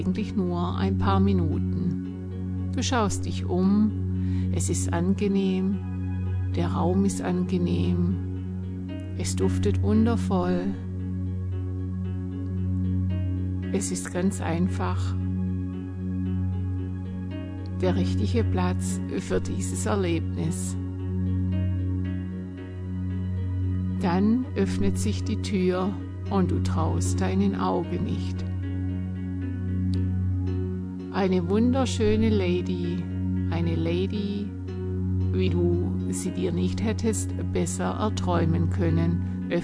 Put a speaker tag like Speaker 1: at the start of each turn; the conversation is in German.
Speaker 1: eigentlich nur ein paar Minuten. Du schaust dich um, es ist angenehm, der Raum ist angenehm, es duftet wundervoll. Es ist ganz einfach der richtige Platz für dieses Erlebnis. Dann öffnet sich die Tür und du traust deinen Augen nicht. Eine wunderschöne Lady, eine Lady, wie du sie dir nicht hättest besser erträumen können,